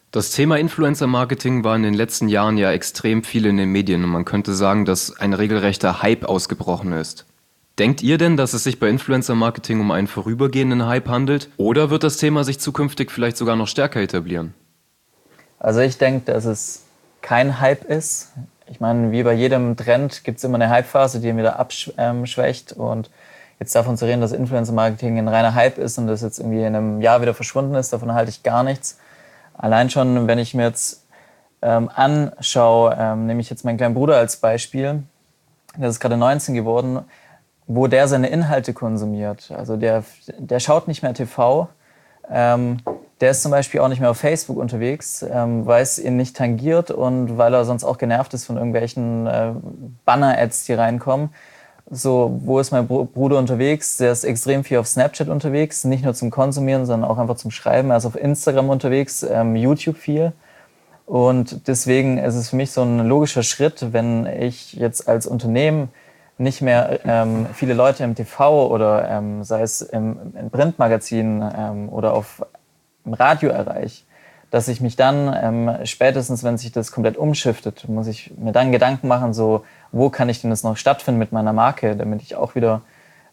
Das Thema Influencer-Marketing war in den letzten Jahren ja extrem viel in den Medien und man könnte sagen, dass ein regelrechter Hype ausgebrochen ist. Denkt ihr denn, dass es sich bei Influencer-Marketing um einen vorübergehenden Hype handelt? Oder wird das Thema sich zukünftig vielleicht sogar noch stärker etablieren? Also ich denke, dass es kein Hype ist. Ich meine, wie bei jedem Trend gibt es immer eine Hypephase, die ihn wieder abschwächt. Und jetzt davon zu reden, dass Influencer-Marketing ein reiner Hype ist und das jetzt irgendwie in einem Jahr wieder verschwunden ist, davon halte ich gar nichts. Allein schon, wenn ich mir jetzt anschaue, nehme ich jetzt meinen kleinen Bruder als Beispiel, der ist gerade 19 geworden, wo der seine Inhalte konsumiert. Also der schaut nicht mehr TV, der ist zum Beispiel auch nicht mehr auf Facebook unterwegs, weil es ihn nicht tangiert und weil er sonst auch genervt ist von irgendwelchen Banner-Ads, die reinkommen. So, wo ist mein Bruder unterwegs? Der ist extrem viel auf Snapchat unterwegs, nicht nur zum Konsumieren, sondern auch einfach zum Schreiben. Er ist auf Instagram unterwegs, YouTube viel. Und deswegen ist es für mich so ein logischer Schritt, wenn ich jetzt als Unternehmen nicht mehr viele Leute im TV oder sei es im Printmagazin oder im Radio erreiche, dass ich mich dann spätestens, wenn sich das komplett umschiftet, muss ich mir dann Gedanken machen, so, wo kann ich denn das noch stattfinden mit meiner Marke, damit ich auch wieder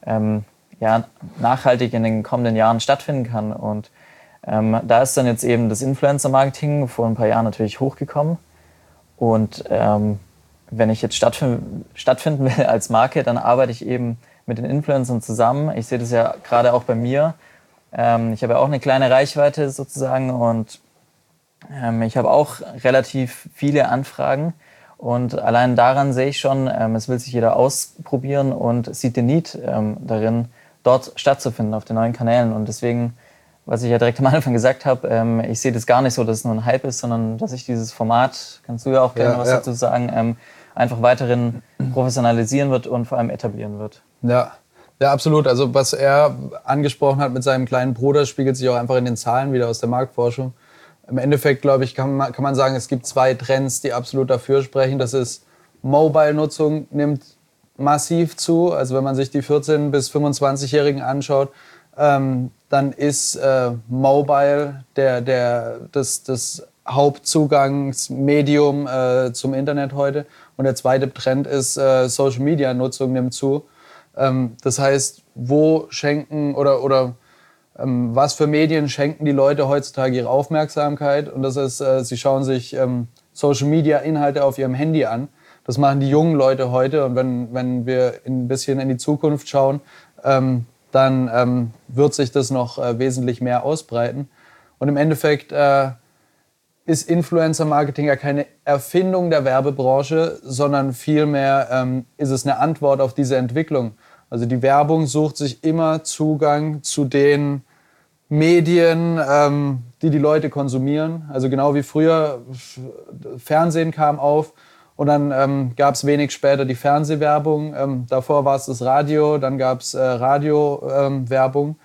nachhaltig in den kommenden Jahren stattfinden kann. Und da ist dann jetzt eben das Influencer-Marketing vor ein paar Jahren natürlich hochgekommen. Und wenn ich jetzt stattfinden will als Marke, dann arbeite ich eben mit den Influencern zusammen. Ich sehe das ja gerade auch bei mir. Ich habe ja auch eine kleine Reichweite sozusagen und ich habe auch relativ viele Anfragen. Und allein daran sehe ich schon, es will sich jeder ausprobieren und sieht den Need darin, dort stattzufinden auf den neuen Kanälen. Und deswegen, was ich ja direkt am Anfang gesagt habe, ich sehe das gar nicht so, dass es nur ein Hype ist, sondern dass ich dieses Format, kannst du ja auch gerne was dazu sagen, einfach weiterhin professionalisieren wird und vor allem etablieren wird. Ja, absolut. Also was er angesprochen hat mit seinem kleinen Bruder, spiegelt sich auch einfach in den Zahlen wieder aus der Marktforschung. Im Endeffekt, glaube ich, kann man sagen, es gibt zwei Trends, die absolut dafür sprechen. Das ist, Mobile-Nutzung nimmt massiv zu. Also wenn man sich die 14- bis 25-Jährigen anschaut, dann ist Mobile das Hauptzugangsmedium zum Internet heute. Und der zweite Trend ist, Social-Media-Nutzung nimmt zu. Das heißt, wo schenken oder was für Medien schenken die Leute heutzutage ihre Aufmerksamkeit? Und das ist, sie schauen sich Social-Media-Inhalte auf ihrem Handy an. Das machen die jungen Leute heute. Und wenn wir ein bisschen in die Zukunft schauen, dann wird sich das noch wesentlich mehr ausbreiten. Und im Endeffekt ist Influencer-Marketing ja keine Erfindung der Werbebranche, sondern vielmehr ist es eine Antwort auf diese Entwicklung. Also die Werbung sucht sich immer Zugang zu den Medien, die Leute konsumieren. Also genau wie früher, Fernsehen kam auf und dann gab es wenig später die Fernsehwerbung. Davor war es das Radio, dann gab es Radio-Werbung.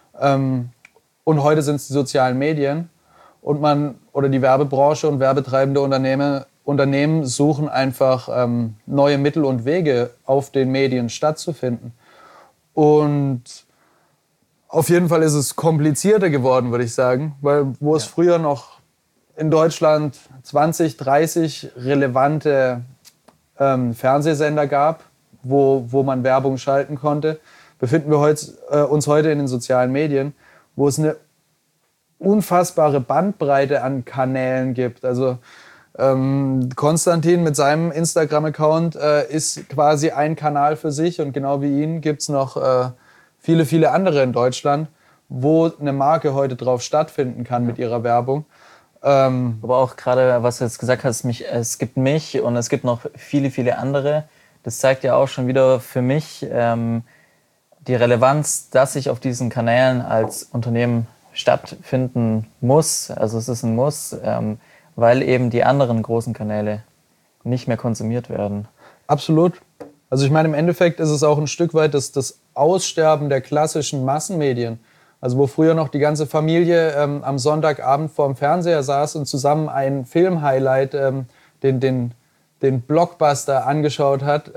Und heute sind es die sozialen Medien. Und die Werbebranche und werbetreibende Unternehmen suchen einfach neue Mittel und Wege, auf den Medien stattzufinden. Und auf jeden Fall ist es komplizierter geworden, würde ich sagen, weil wo es früher noch in Deutschland 20, 30 relevante Fernsehsender gab, wo man Werbung schalten konnte, befinden wir uns heute in den sozialen Medien, wo es eine unfassbare Bandbreite an Kanälen gibt. Also Konstantin mit seinem Instagram-Account ist quasi ein Kanal für sich und genau wie ihn gibt es noch viele, viele andere in Deutschland, wo eine Marke heute drauf stattfinden kann mit ihrer Werbung. Aber auch gerade, was du jetzt gesagt hast, es gibt mich und es gibt noch viele, viele andere. Das zeigt ja auch schon wieder für mich die Relevanz, dass ich auf diesen Kanälen als Unternehmen stattfinden muss. Also es ist ein Muss, weil eben die anderen großen Kanäle nicht mehr konsumiert werden. Absolut. Also ich meine, im Endeffekt ist es auch ein Stück weit das Aussterben der klassischen Massenmedien. Also wo früher noch die ganze Familie am Sonntagabend vorm Fernseher saß und zusammen ein Film-Highlight, den Blockbuster angeschaut hat,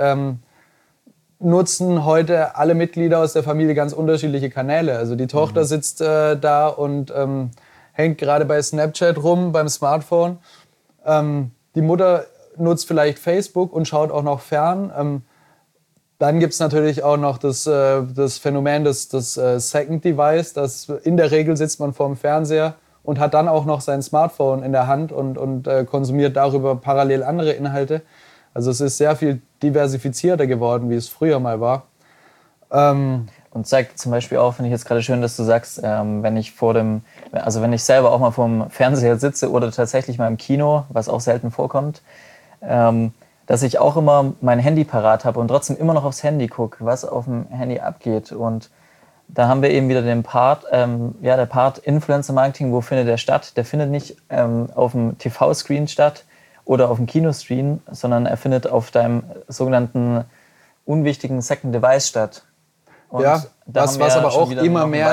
nutzen heute alle Mitglieder aus der Familie ganz unterschiedliche Kanäle. Also die Tochter sitzt da und hängt gerade bei Snapchat rum, beim Smartphone. Die Mutter nutzt vielleicht Facebook und schaut auch noch fern. Dann gibt es natürlich auch noch das Phänomen des Second Device, dass in der Regel sitzt man vorm Fernseher und hat dann auch noch sein Smartphone in der Hand und konsumiert darüber parallel andere Inhalte. Also es ist sehr viel diversifizierter geworden, wie es früher mal war. Und zeigt zum Beispiel auch, finde ich jetzt gerade schön, dass du sagst, wenn ich selber auch mal vorm Fernseher sitze oder tatsächlich mal im Kino, was auch selten vorkommt, dass ich auch immer mein Handy parat habe und trotzdem immer noch aufs Handy gucke, was auf dem Handy abgeht. Und da haben wir eben wieder den Part, der Part Influencer-Marketing, wo findet der statt? Der findet nicht auf dem TV-Screen statt oder auf dem Kinoscreen, sondern er findet auf deinem sogenannten unwichtigen Second Device statt. Und ja, was aber auch immer mehr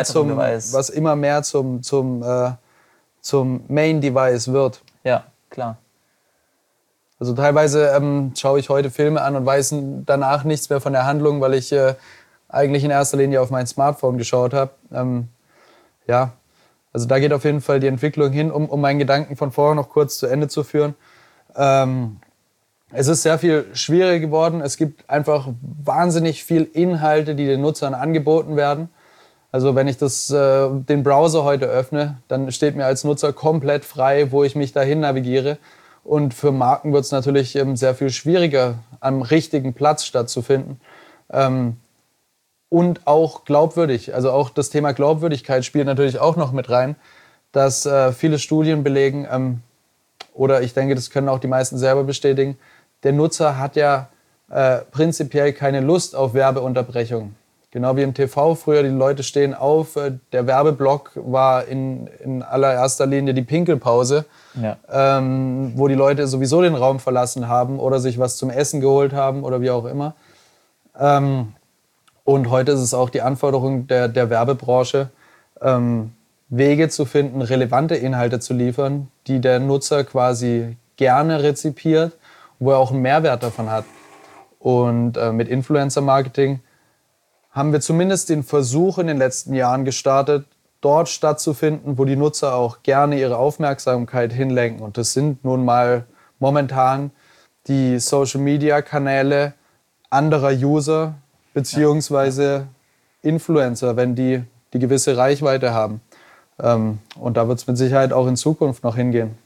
zum Main Device wird. Ja, klar. Also teilweise schaue ich heute Filme an und weiß danach nichts mehr von der Handlung, weil ich eigentlich in erster Linie auf mein Smartphone geschaut habe. Also da geht auf jeden Fall die Entwicklung hin, um meinen Gedanken von vorher noch kurz zu Ende zu führen. Es ist sehr viel schwieriger geworden. Es gibt einfach wahnsinnig viel Inhalte, die den Nutzern angeboten werden. Also wenn ich den Browser heute öffne, dann steht mir als Nutzer komplett frei, wo ich mich dahin navigiere. Und für Marken wird es natürlich sehr viel schwieriger, am richtigen Platz stattzufinden. Und auch glaubwürdig. Also auch das Thema Glaubwürdigkeit spielt natürlich auch noch mit rein, dass viele Studien belegen, oder ich denke, das können auch die meisten selber bestätigen, der Nutzer hat ja prinzipiell keine Lust auf Werbeunterbrechung. Genau wie im TV früher, die Leute stehen auf, der Werbeblock war in allererster Linie die Pinkelpause, ja. Wo die Leute sowieso den Raum verlassen haben oder sich was zum Essen geholt haben oder wie auch immer. Und heute ist es auch die Anforderung der Werbebranche, Wege zu finden, relevante Inhalte zu liefern, die der Nutzer quasi gerne rezipiert, wo er auch einen Mehrwert davon hat. Und mit Influencer-Marketing haben wir zumindest den Versuch in den letzten Jahren gestartet, dort stattzufinden, wo die Nutzer auch gerne ihre Aufmerksamkeit hinlenken. Und das sind nun mal momentan die Social-Media-Kanäle anderer User beziehungsweise Influencer, wenn die gewisse Reichweite haben. Und da wird es mit Sicherheit auch in Zukunft noch hingehen.